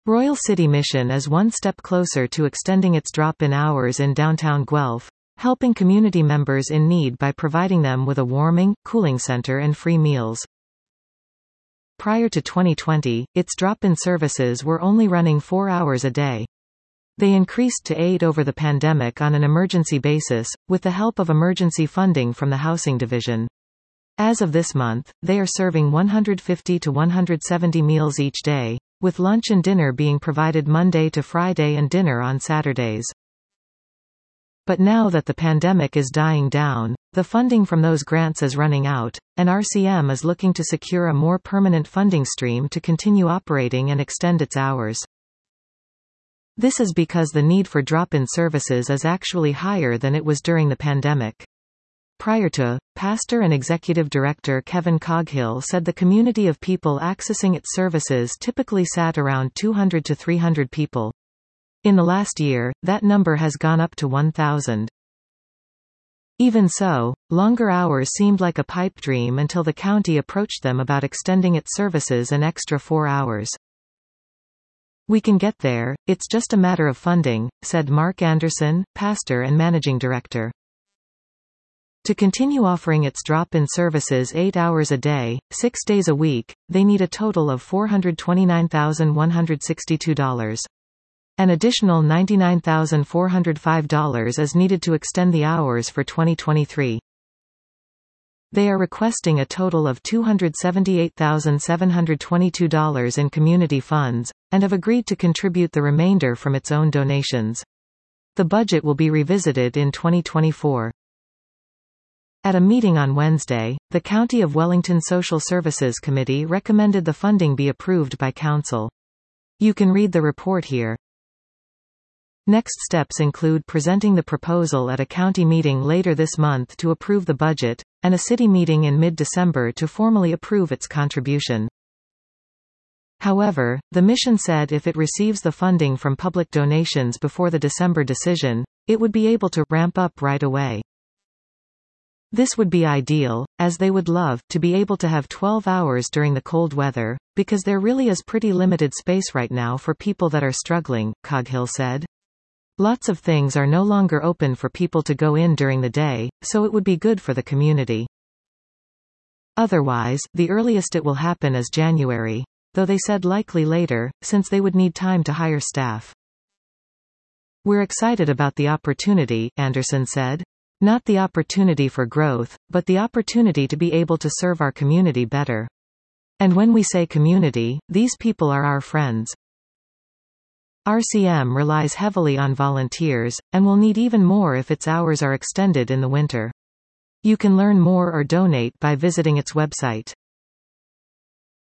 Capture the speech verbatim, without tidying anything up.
Royal City Mission is one step closer to extending its drop-in hours in downtown Guelph, helping community members in need by providing them with a warming, cooling center and free meals. Prior to twenty twenty, its drop-in services were only running four hours a day. They increased to eight over the pandemic on an emergency basis, with the help of emergency funding from the Housing Division. As of this month, they are serving one hundred fifty to one hundred seventy meals each day, with lunch and dinner being provided Monday to Friday and dinner on Saturdays. But now that the pandemic is dying down, the funding from those grants is running out, and R C M is looking to secure a more permanent funding stream to continue operating and extend its hours. This is because the need for drop-in services is actually higher than it was during the pandemic. Prior to, pastor and executive director Kevin Coghill said the community of people accessing its services typically sat around two hundred to three hundred people. In the last year, that number has gone up to one thousand. Even so, longer hours seemed like a pipe dream until the county approached them about extending its services an extra four hours. "We can get there, it's just a matter of funding," said Mark Anderson, pastor and managing director. To continue offering its drop-in services eight hours a day, six days a week, they need a total of four hundred twenty-nine thousand one hundred sixty-two dollars. An additional ninety-nine thousand four hundred five dollars is needed to extend the hours for twenty twenty-three. They are requesting a total of two hundred seventy-eight thousand seven hundred twenty-two dollars in community funds, and have agreed to contribute the remainder from its own donations. The budget will be revisited in twenty twenty-four. At a meeting on Wednesday, the County of Wellington Social Services Committee recommended the funding be approved by Council. You can read the report here. Next steps include presenting the proposal at a county meeting later this month to approve the budget, and a city meeting in mid-December to formally approve its contribution. However, the mission said if it receives the funding from public donations before the December decision, it would be able to ramp up right away. This would be ideal, as they would love to be able to have twelve hours during the cold weather, because there really is pretty limited space right now for people that are struggling, Coghill said. Lots of things are no longer open for people to go in during the day, so it would be good for the community. Otherwise, the earliest it will happen is January, though they said likely later, since they would need time to hire staff. "We're excited about the opportunity," Anderson said. "Not the opportunity for growth, but the opportunity to be able to serve our community better. And when we say community, these people are our friends." R C M relies heavily on volunteers, and will need even more if its hours are extended in the winter. You can learn more or donate by visiting its website.